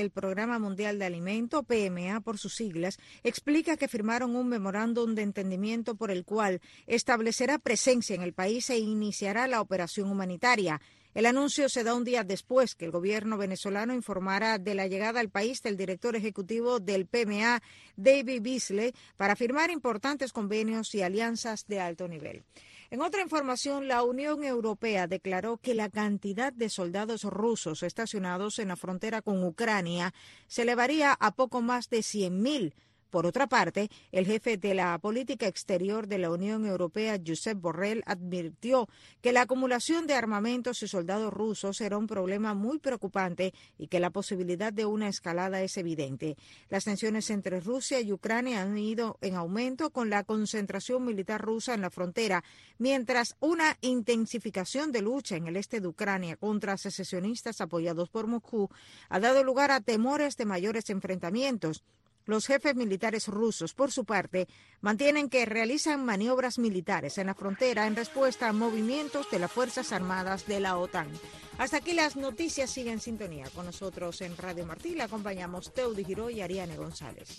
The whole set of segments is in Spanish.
el Programa Mundial de Alimento, PMA por sus siglas, explica que firmaron un memorándum de entendimiento por el cual establecerá presencia en el país e iniciará la operación humanitaria. El anuncio se da un día después que el gobierno venezolano informara de la llegada al país del director ejecutivo del PMA, David Beasley, para firmar importantes convenios y alianzas de alto nivel. En otra información, la Unión Europea declaró que la cantidad de soldados rusos estacionados en la frontera con Ucrania se elevaría a poco más de 100.000. Por otra parte, el jefe de la política exterior de la Unión Europea, Josep Borrell, advirtió que la acumulación de armamentos y soldados rusos era un problema muy preocupante y que la posibilidad de una escalada es evidente. Las tensiones entre Rusia y Ucrania han ido en aumento con la concentración militar rusa en la frontera, mientras una intensificación de lucha en el este de Ucrania contra secesionistas apoyados por Moscú ha dado lugar a temores de mayores enfrentamientos. Los jefes militares rusos, por su parte, mantienen que realizan maniobras militares en la frontera en respuesta a movimientos de las Fuerzas Armadas de la OTAN. Hasta aquí las noticias. Sigue en sintonía con nosotros en Radio Martí. Le acompañamos Teudi Giró y Ariane González.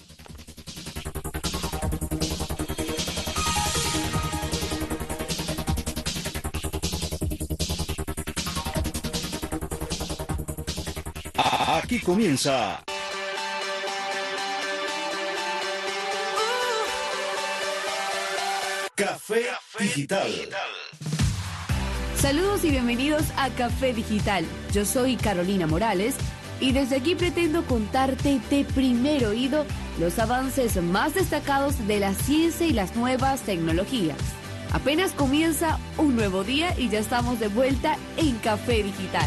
Aquí comienza Café Digital. Saludos y bienvenidos a Café Digital. Yo soy Carolina Morales y desde aquí pretendo contarte de primer oído los avances más destacados de la ciencia y las nuevas tecnologías. Apenas comienza un nuevo día y ya estamos de vuelta en Café Digital.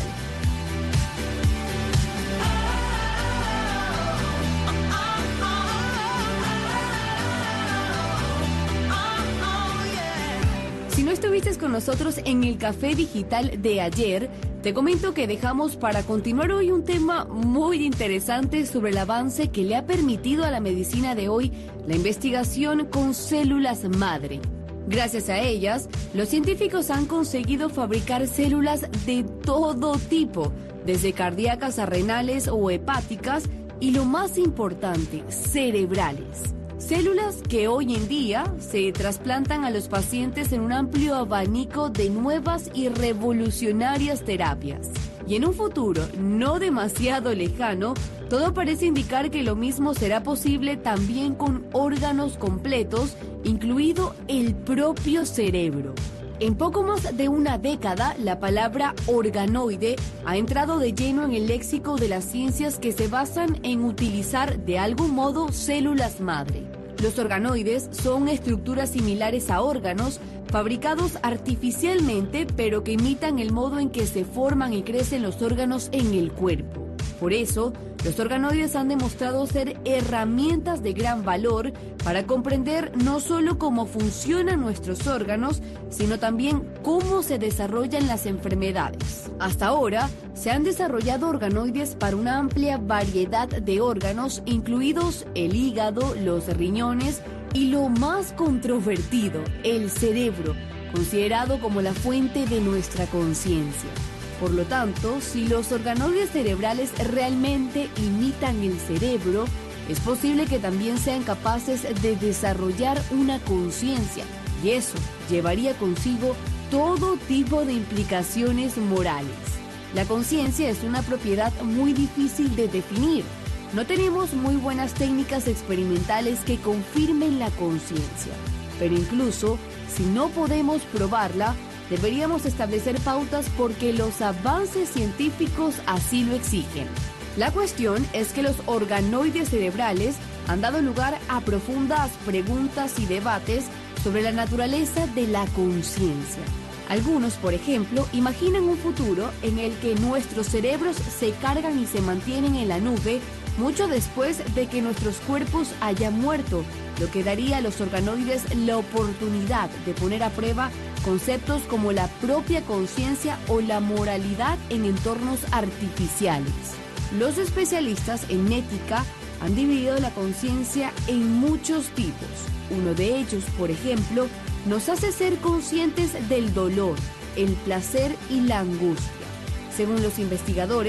Si no estuviste con nosotros en el Café Digital de ayer, te comento que dejamos para continuar hoy un tema muy interesante sobre el avance que le ha permitido a la medicina de hoy la investigación con células madre. Gracias a ellas, los científicos han conseguido fabricar células de todo tipo, desde cardíacas a renales o hepáticas y, lo más importante, cerebrales. Células que hoy en día se trasplantan a los pacientes en un amplio abanico de nuevas y revolucionarias terapias. Y en un futuro no demasiado lejano, todo parece indicar que lo mismo será posible también con órganos completos, incluido el propio cerebro. En poco más de una década, la palabra organoide ha entrado de lleno en el léxico de las ciencias que se basan en utilizar de algún modo células madre. Los organoides son estructuras similares a órganos, fabricados artificialmente, pero que imitan el modo en que se forman y crecen los órganos en el cuerpo. Por eso, los organoides han demostrado ser herramientas de gran valor para comprender no solo cómo funcionan nuestros órganos, sino también cómo se desarrollan las enfermedades. Hasta ahora, se han desarrollado organoides para una amplia variedad de órganos, incluidos el hígado, los riñones y, lo más controvertido, el cerebro, considerado como la fuente de nuestra conciencia. Por lo tanto, si los organoides cerebrales realmente imitan el cerebro, es posible que también sean capaces de desarrollar una conciencia, y eso llevaría consigo todo tipo de implicaciones morales. La conciencia es una propiedad muy difícil de definir. No tenemos muy buenas técnicas experimentales que confirmen la conciencia, pero incluso si no podemos probarla, deberíamos establecer pautas porque los avances científicos así lo exigen. La cuestión es que los organoides cerebrales han dado lugar a profundas preguntas y debates sobre la naturaleza de la conciencia. Algunos, por ejemplo, imaginan un futuro en el que nuestros cerebros se cargan y se mantienen en la nube mucho después de que nuestros cuerpos hayan muerto, lo que daría a los organoides la oportunidad de poner a prueba conceptos como la propia conciencia o la moralidad en entornos artificiales. Los especialistas en ética han dividido la conciencia en muchos tipos. Uno de ellos, por ejemplo, nos hace ser conscientes del dolor, el placer y la angustia. Según los investigadores,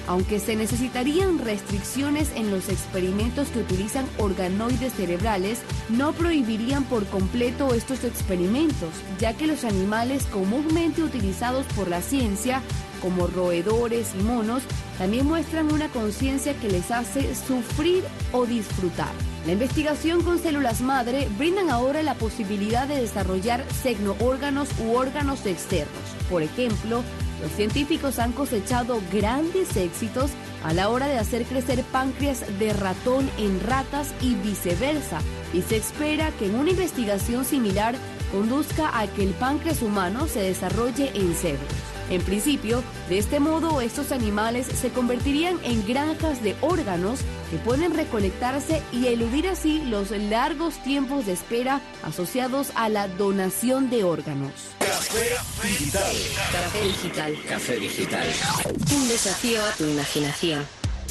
Aunque se necesitarían restricciones en los experimentos que utilizan organoides cerebrales, no prohibirían por completo estos experimentos, ya que los animales comúnmente utilizados por la ciencia, como roedores y monos, también muestran una conciencia que les hace sufrir o disfrutar. La investigación con células madre brindan ahora la posibilidad de desarrollar cegnoórganos u órganos externos. Por ejemplo, los científicos han cosechado grandes éxitos a la hora de hacer crecer páncreas de ratón en ratas y viceversa, y se espera que en una investigación similar conduzca a que el páncreas humano se desarrolle en cerdos. En principio, de este modo, estos animales se convertirían en granjas de órganos que pueden recolectarse y eludir así los largos tiempos de espera asociados a la donación de órganos. Café Digital. Café Digital. Café Digital. Un desafío a tu imaginación.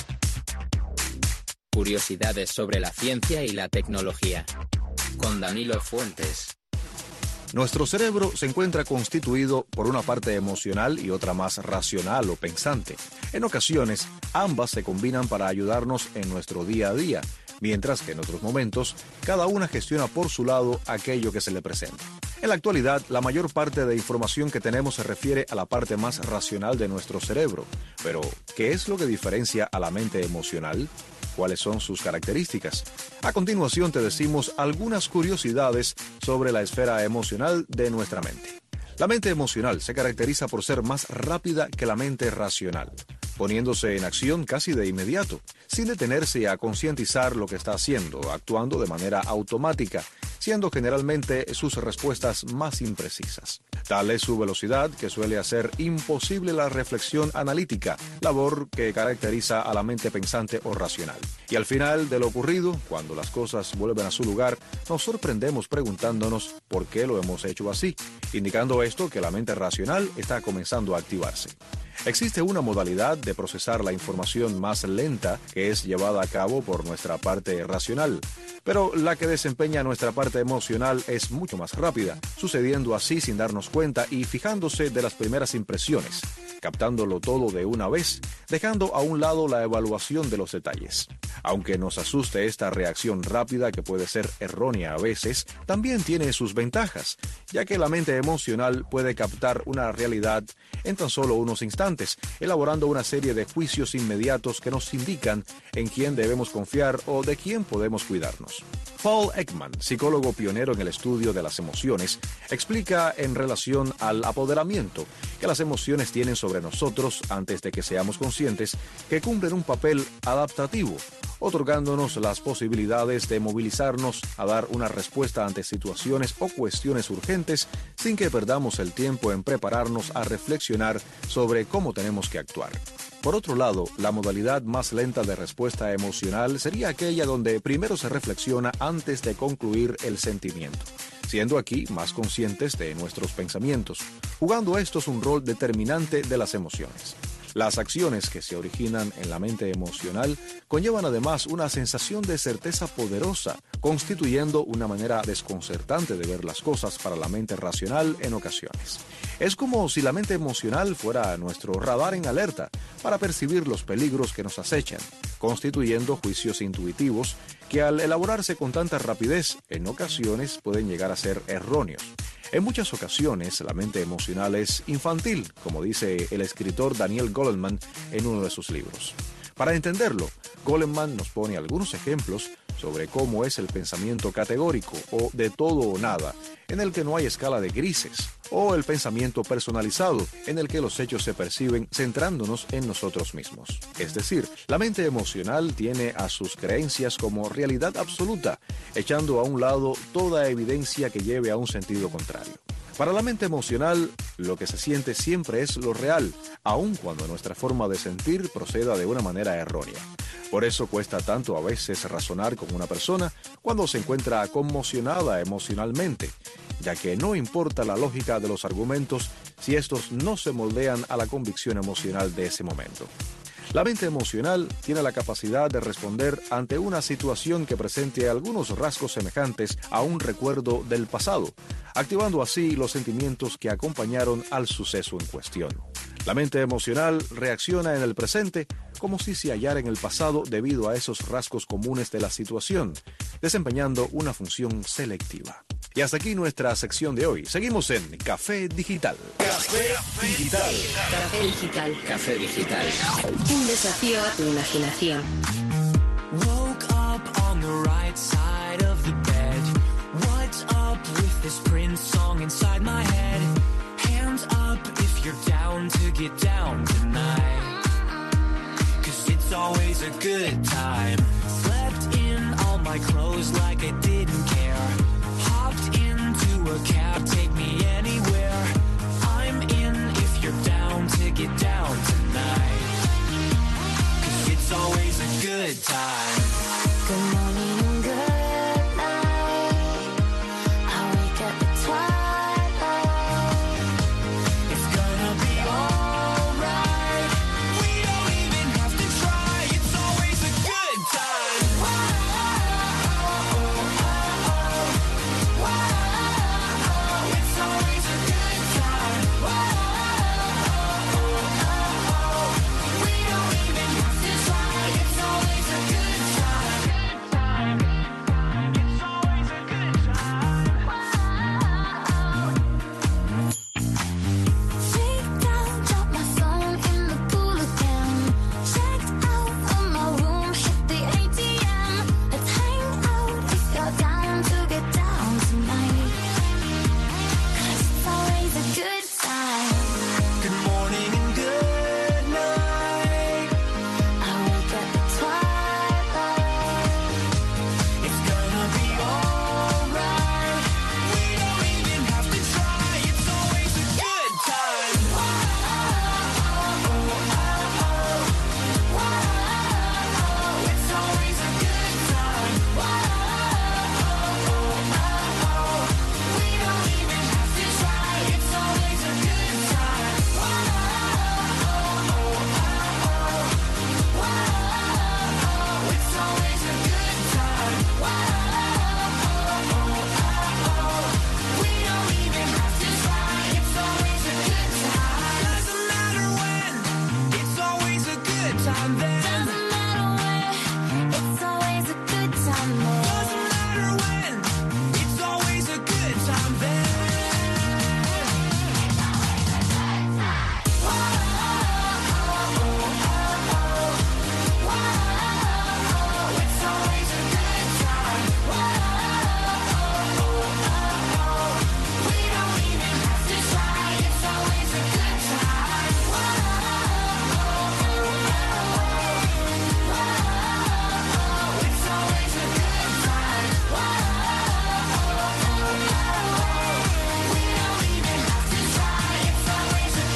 Curiosidades sobre la ciencia y la tecnología. Con Danilo Fuentes. Nuestro cerebro se encuentra constituido por una parte emocional y otra más racional o pensante. En ocasiones, ambas se combinan para ayudarnos en nuestro día a día, mientras que en otros momentos, cada una gestiona por su lado aquello que se le presenta. En la actualidad, la mayor parte de información que tenemos se refiere a la parte más racional de nuestro cerebro. Pero, ¿qué es lo que diferencia a la mente emocional? ¿Cuáles son sus características? A continuación te decimos algunas curiosidades sobre la esfera emocional de nuestra mente. La mente emocional se caracteriza por ser más rápida que la mente racional, poniéndose en acción casi de inmediato, sin detenerse a concientizar lo que está haciendo, actuando de manera automática, siendo generalmente sus respuestas más imprecisas. Tal es su velocidad que suele hacer imposible la reflexión analítica, labor que caracteriza a la mente pensante o racional. Y al final de lo ocurrido, cuando las cosas vuelven a su lugar, nos sorprendemos preguntándonos por qué lo hemos hecho así, indicando esto que la mente racional está comenzando a activarse. Existe una modalidad de procesar la información más lenta que es llevada a cabo por nuestra parte racional, pero la que desempeña nuestra parte emocional es mucho más rápida, sucediendo así sin darnos cuenta y fijándose de las primeras impresiones, captándolo todo de una vez, dejando a un lado la evaluación de los detalles. Aunque nos asuste esta reacción rápida que puede ser errónea a veces, también tiene sus ventajas, ya que la mente emocional puede captar una realidad en tan solo unos instantes, elaborando una serie de juicios inmediatos que nos indican en quién debemos confiar o de quién podemos cuidarnos. Paul Ekman, psicólogo pionero en el estudio de las emociones, explica en relación al apoderamiento que las emociones tienen sobre nosotros antes de que seamos conscientes, que cumplen un papel adaptativo, otorgándonos las posibilidades de movilizarnos a dar una respuesta ante situaciones o cuestiones urgentes sin que perdamos el tiempo en prepararnos a reflexionar sobre cómo tenemos que actuar. Por otro lado, la modalidad más lenta de respuesta emocional sería aquella donde primero se reflexiona antes de concluir el sentimiento, siendo aquí más conscientes de nuestros pensamientos, jugando estos un rol determinante de las emociones. Las acciones que se originan en la mente emocional conllevan además una sensación de certeza poderosa, constituyendo una manera desconcertante de ver las cosas para la mente racional en ocasiones. Es como si la mente emocional fuera nuestro radar en alerta para percibir los peligros que nos acechan, constituyendo juicios intuitivos que al elaborarse con tanta rapidez en ocasiones pueden llegar a ser erróneos. En muchas ocasiones, la mente emocional es infantil, como dice el escritor Daniel Goleman en uno de sus libros. Para entenderlo, Goleman nos pone algunos ejemplos sobre cómo es el pensamiento categórico o de todo o nada, en el que no hay escala de grises, o el pensamiento personalizado, en el que los hechos se perciben centrándonos en nosotros mismos. Es decir, la mente emocional tiene a sus creencias como realidad absoluta, echando a un lado toda evidencia que lleve a un sentido contrario. Para la mente emocional, lo que se siente siempre es lo real, aun cuando nuestra forma de sentir proceda de una manera errónea. Por eso cuesta tanto a veces razonar con una persona cuando se encuentra conmocionada emocionalmente, ya que no importa la lógica de los argumentos si estos no se moldean a la convicción emocional de ese momento. La mente emocional tiene la capacidad de responder ante una situación que presente algunos rasgos semejantes a un recuerdo del pasado, activando así los sentimientos que acompañaron al suceso en cuestión. La mente emocional reacciona en el presente como si se hallara en el pasado debido a esos rasgos comunes de la situación, desempeñando una función selectiva. Y hasta aquí nuestra sección de hoy. Seguimos en Café Digital. Café Digital. Café Digital. Café Digital. Un desafío a tu imaginación. Woke up on the right side of the bed. What's up with this Prince song inside my head? Hands up if you're down to get down tonight. 'Cause it's always a good time. Slept in all my clothes like I didn't care. Hopped into a cab, take me anywhere. I'm in if you're down to get down tonight. 'Cause it's always a good time. Good morning and good night. I wake up at twilight. It's gonna be alright. We don't even have to try. It's always a good time. It's always a good time. We don't even have to try. It's always a good time. It's always a good time. Take down, drop my phone in the pool again. Checked out of my room, hit the ATM. Let's hang out if you're down to get down tonight. 'Cause it's always a good time. Good morning and good night. I wake up at twilight. It's gonna be alright. We don't even have to try. It's always a good time. It's always a good time. We don't even have to try. It's always a good time. It's always a good time. We don't even have to try. It's always a good time. Doesn't matter when. It's always a good time then. Doesn't matter where, it's always a good time there. Doesn't matter when. It's always a good time then. It's always a good time. We don't even have to try. It's always a good time. It's always a good time. We don't even have to try. It's always a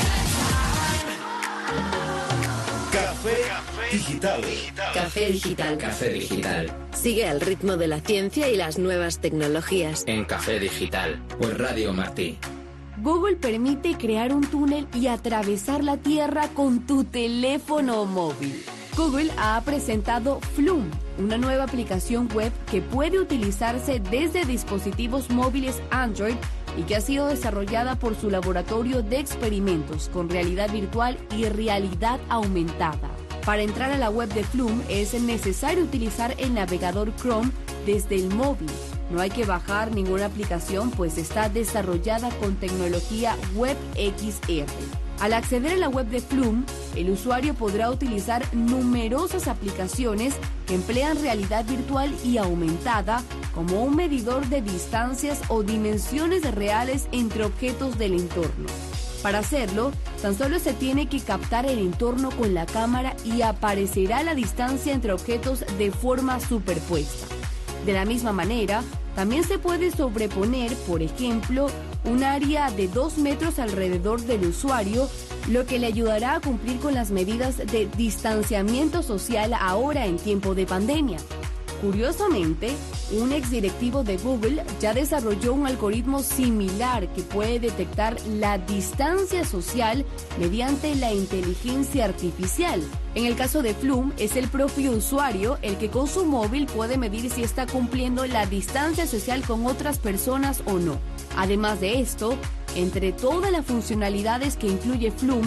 good time. Café Digital. Café Digital. Café Digital. Sigue al ritmo de la ciencia y las nuevas tecnologías. En Café Digital. Por Radio Martí. Google permite crear un túnel y atravesar la Tierra con tu teléfono móvil. Google ha presentado Flume, una nueva aplicación web que puede utilizarse desde dispositivos móviles Android y que ha sido desarrollada por su laboratorio de experimentos con realidad virtual y realidad aumentada. Para entrar a la web de Flume es necesario utilizar el navegador Chrome desde el móvil. No hay que bajar ninguna aplicación, pues está desarrollada con tecnología WebXR. Al acceder a la web de Flume, el usuario podrá utilizar numerosas aplicaciones que emplean realidad virtual y aumentada como un medidor de distancias o dimensiones reales entre objetos del entorno. Para hacerlo, tan solo se tiene que captar el entorno con la cámara y aparecerá la distancia entre objetos de forma superpuesta. De la misma manera, también se puede sobreponer, por ejemplo, un área de 2 metros alrededor del usuario, lo que le ayudará a cumplir con las medidas de distanciamiento social ahora en tiempo de pandemia. Curiosamente, un exdirectivo de Google ya desarrolló un algoritmo similar que puede detectar la distancia social mediante la inteligencia artificial. En el caso de Flume, es el propio usuario el que con su móvil puede medir si está cumpliendo la distancia social con otras personas o no. Además de esto, entre todas las funcionalidades que incluye Flume,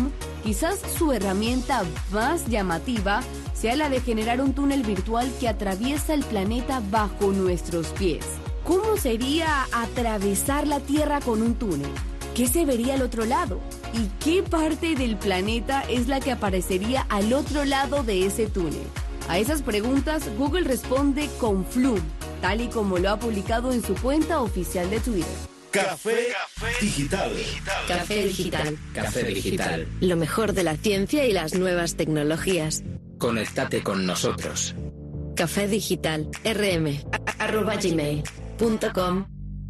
Quizás su herramienta más llamativa sea la de generar un túnel virtual que atraviesa el planeta bajo nuestros pies. ¿Cómo sería atravesar la Tierra con un túnel? ¿Qué se vería al otro lado? ¿Y qué parte del planeta es la que aparecería al otro lado de ese túnel? A esas preguntas, Google responde con Flume, tal y como lo ha publicado en su cuenta oficial de Twitter. Café Digital. Café Digital. Café Digital. Lo mejor de la ciencia y las nuevas tecnologías. Conéctate con nosotros. Café Digital. rm@gmail.com.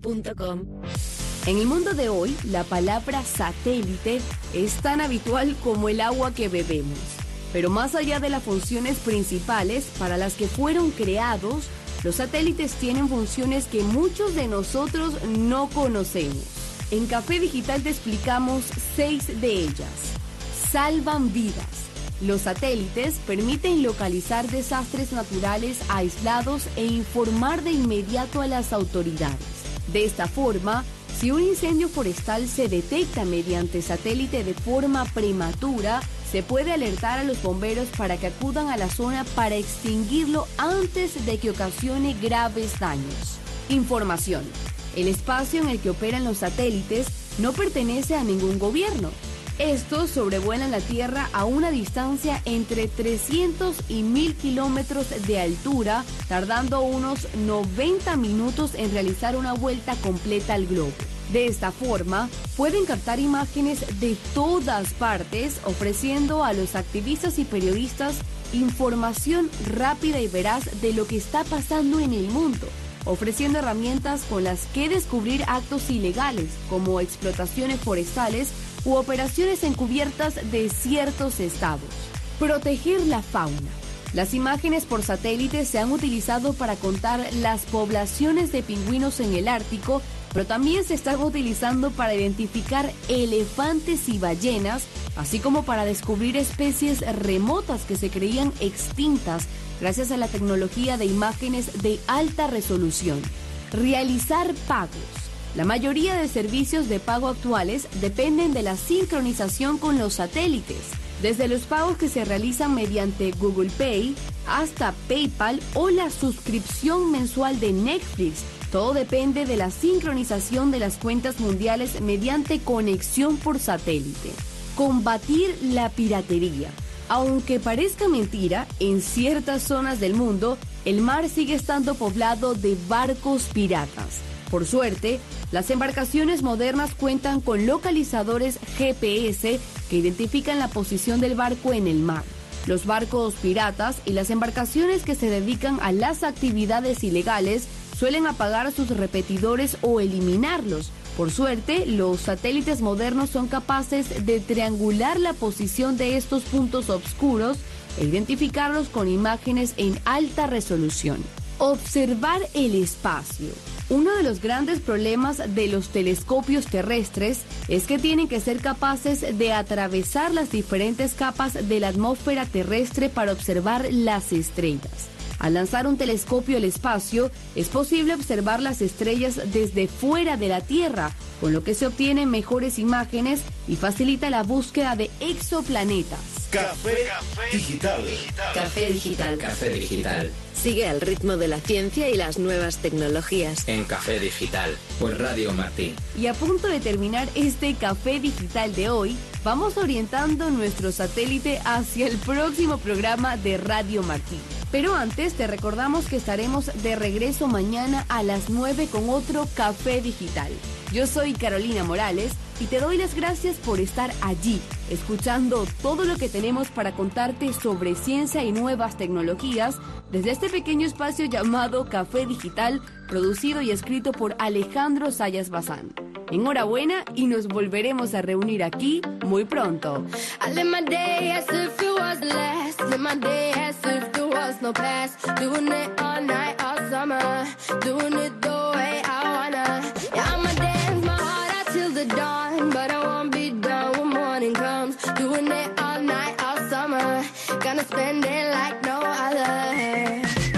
En el mundo de hoy, la palabra satélite es tan habitual como el agua que bebemos. Pero más allá de las funciones principales para las que fueron creados, los satélites tienen funciones que muchos de nosotros no conocemos. En Café Digital te explicamos 6 de ellas. Salvan vidas. Los satélites permiten localizar desastres naturales aislados e informar de inmediato a las autoridades. De esta forma, si un incendio forestal se detecta mediante satélite de forma prematura, se puede alertar a los bomberos para que acudan a la zona para extinguirlo antes de que ocasione graves daños. Información. El espacio en el que operan los satélites no pertenece a ningún gobierno. Estos sobrevuelan la Tierra a una distancia entre 300 y 1000 kilómetros de altura, tardando unos 90 minutos en realizar una vuelta completa al globo. De esta forma, pueden captar imágenes de todas partes, ofreciendo a los activistas y periodistas información rápida y veraz de lo que está pasando en el mundo, ofreciendo herramientas con las que descubrir actos ilegales, como explotaciones forestales u operaciones encubiertas de ciertos estados. Proteger la fauna. Las imágenes por satélite se han utilizado para contar las poblaciones de pingüinos en el Ártico, pero también se están utilizando para identificar elefantes y ballenas, así como para descubrir especies remotas que se creían extintas gracias a la tecnología de imágenes de alta resolución. Realizar pagos. La mayoría de servicios de pago actuales dependen de la sincronización con los satélites, desde los pagos que se realizan mediante Google Pay hasta PayPal o la suscripción mensual de Netflix. Todo depende de la sincronización de las cuentas mundiales mediante conexión por satélite. Combatir la piratería. Aunque parezca mentira, en ciertas zonas del mundo, el mar sigue estando poblado de barcos piratas. Por suerte, las embarcaciones modernas cuentan con localizadores GPS que identifican la posición del barco en el mar. Los barcos piratas y las embarcaciones que se dedican a las actividades ilegales suelen apagar sus repetidores o eliminarlos. Por suerte, los satélites modernos son capaces de triangular la posición de estos puntos oscuros e identificarlos con imágenes en alta resolución. Observar el espacio. Uno de los grandes problemas de los telescopios terrestres es que tienen que ser capaces de atravesar las diferentes capas de la atmósfera terrestre para observar las estrellas. Al lanzar un telescopio al espacio, es posible observar las estrellas desde fuera de la Tierra, con lo que se obtienen mejores imágenes y facilita la búsqueda de exoplanetas. Café Digital. Café Digital. Café Digital. Sigue al ritmo de la ciencia y las nuevas tecnologías. En Café Digital, por Radio Martí. Y a punto de terminar este Café Digital de hoy, vamos orientando nuestro satélite hacia el próximo programa de Radio Martí. Pero antes te recordamos que estaremos de regreso mañana a las 9 con otro Café Digital. Yo soy Carolina Morales y te doy las gracias por estar allí, escuchando todo lo que tenemos para contarte sobre ciencia y nuevas tecnologías desde este pequeño espacio llamado Café Digital, producido y escrito por Alejandro Sayas Bazán. Enhorabuena y nos volveremos a reunir aquí muy pronto. I live my day as if it was the last. Live my day as if there was no past. Doing it all night, all summer. Doing it the way I wanna. Yeah, I'ma dance my heart out till the dawn. But I won't be done when morning comes. Doing it all night, all summer. Gonna spend it like no other.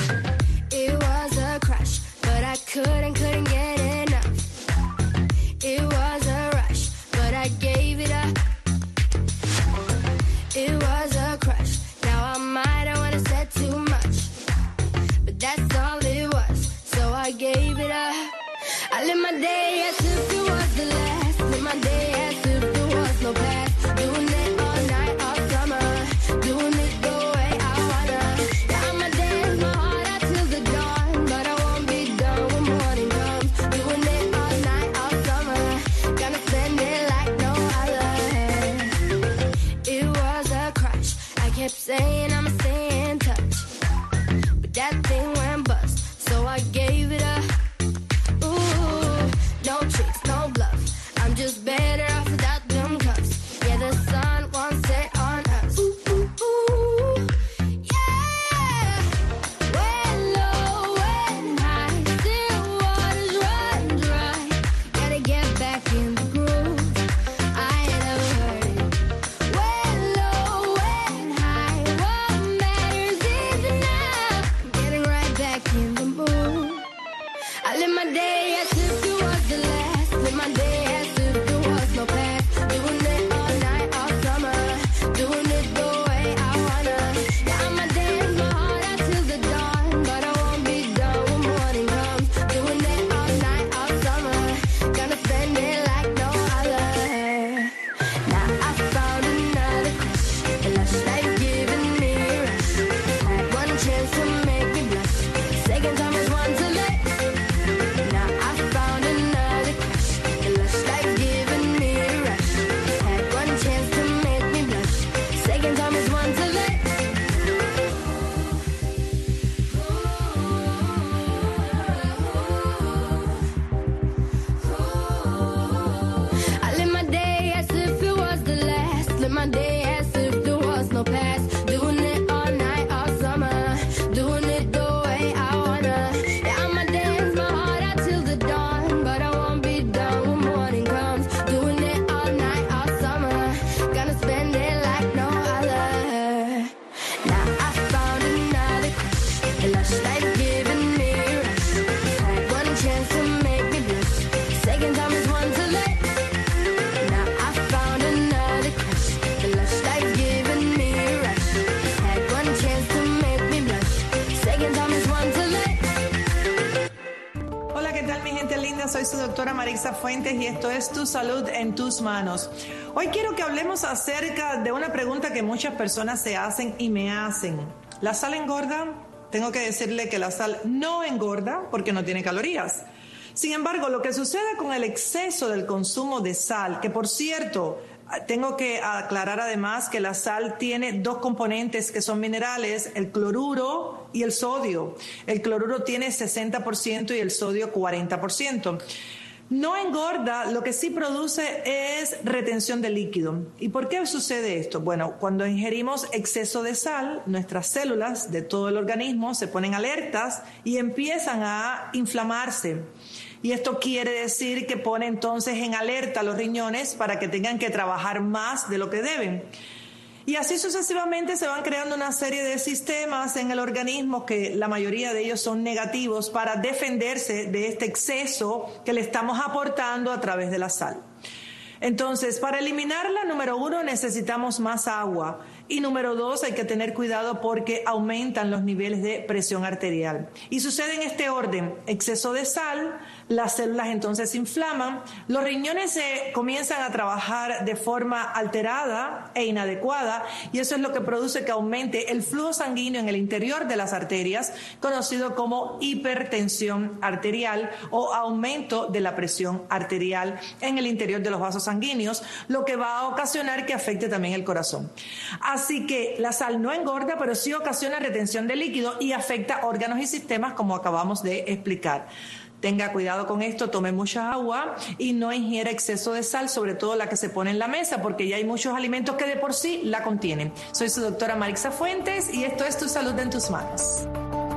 It was a crush, but I couldn't get enough. It was a rush, but I gave it up. I live my day as if it was the last. Live my day as if there was no past. Doing it all night, all summer. Doing it the way I wanna. Yeah, I'ma dance my heart out till the dawn, but I won't be done when morning comes. Doing it all night, all summer. Gonna spend it like no other. It was a crush. I kept saying I'ma stay in touch, but that thing went bust, so I gave it up. Ooh, no tricks, no bluff. I'm just better off without them cuffs. Yeah, the sun won't set on us. Ooh, ooh, ooh. Yeah. When low, when high, still waters run dry. Gotta get back in the groove. I ain't never heard it. When low, when high, what matters is enough. Getting right back in the mood. I live my day as if it was the last. Live my day as if there was no past. Doing it all night, all summer. Doing it the way I wanna. Yeah, I'ma dance my heart out till the dawn, but I won't be done when morning comes. Doing it all night, all summer. Gonna spend it like no other. Now I found another crush. A lush life giving me a rush. Had one chance to make me blush. Second time is one too late. Now I found another crush. A lush life giving me a rush. Had one chance to make me blush. Second time is one too late. I live my day as if it was the last. Live my day as if there was no past. Doing it all night, all summer. Doing it the way I wanna. Yeah, I'ma dance my heart out till the dawn, but I won't be done when morning comes. Doing it all night, all summer. Gonna spend it like no other. Now I found another crush. A lush life giving me a rush. Had one chance to make me blush. Second time is one too late. Now I found another crush. The lush life giving me a rush. Had one chance to make me blush. Second time is one too late. Hola, ¿qué tal mi gente linda? Soy su doctora Marixa Fuentes y esto es Tu Salud en Tus Manos. Hoy quiero que hablemos acerca de una pregunta que muchas personas se hacen y me hacen. ¿La sal engorda? Tengo que decirle que la sal no engorda porque no tiene calorías. Sin embargo, lo que sucede con el exceso del consumo de sal, que por cierto, tengo que aclarar además que la sal tiene dos componentes que son minerales, el cloruro y el sodio. El cloruro tiene 60% y el sodio 40%. No engorda, lo que sí produce es retención de líquido. ¿Y por qué sucede esto? Bueno, cuando ingerimos exceso de sal, nuestras células de todo el organismo se ponen alertas y empiezan a inflamarse. Y esto quiere decir que pone entonces en alerta a los riñones para que tengan que trabajar más de lo que deben. Y así sucesivamente se van creando una serie de sistemas en el organismo que la mayoría de ellos son negativos para defenderse de este exceso que le estamos aportando a través de la sal. Entonces, para eliminarla, número 1, necesitamos más agua. Y número 2, hay que tener cuidado porque aumentan los niveles de presión arterial. Y sucede en este orden: exceso de sal, las células entonces se inflaman, los riñones se comienzan a trabajar de forma alterada e inadecuada, y eso es lo que produce que aumente el flujo sanguíneo en el interior de las arterias, conocido como hipertensión arterial o aumento de la presión arterial en el interior de los vasos sanguíneos, lo que va a ocasionar que afecte también el corazón. Así que la sal no engorda, pero sí ocasiona retención de líquido y afecta órganos y sistemas, como acabamos de explicar. Tenga cuidado con esto, tome mucha agua y no ingiera exceso de sal, sobre todo la que se pone en la mesa, porque ya hay muchos alimentos que de por sí la contienen. Soy su doctora Marixa Fuentes y esto es Tu Salud en Tus Manos.